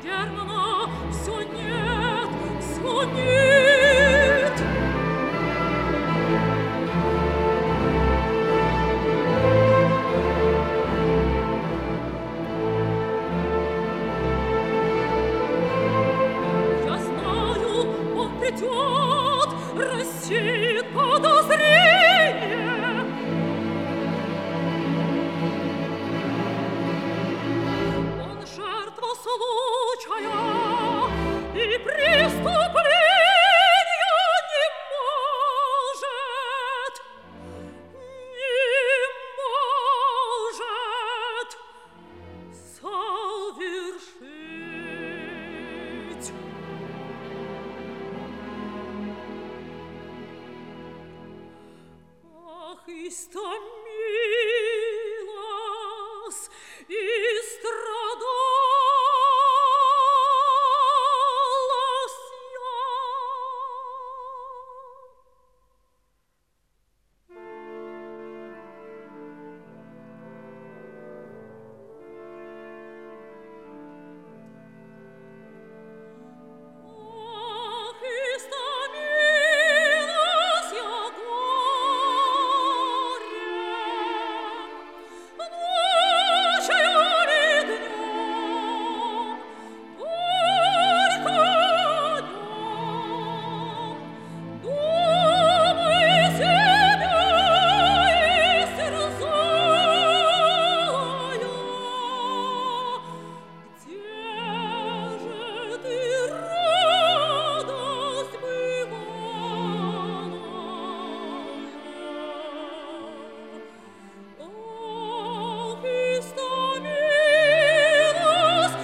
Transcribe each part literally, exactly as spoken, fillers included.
Германа все нет, все нет. Я знаю, он придет, рассеет подозрение. Он жертва случая и преступления не может, не может совершить. Ах, истомилась и страдалась Ах, истомилась я горем, ночью ли днем, только о нем. Думай себя истерзая, где же ты, радость бывалая? Ах, истомилась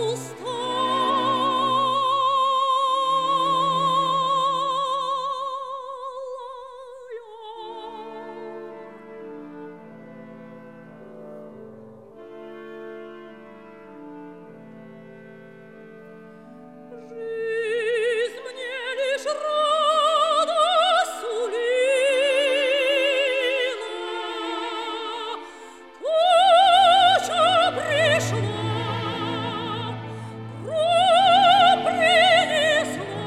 Жизнь мне лишь радость сулила, туча пришла, гром принесла.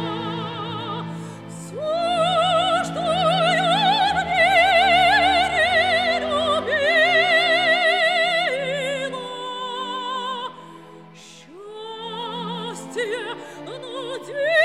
Всё, что я в мире любила, счастье, надежда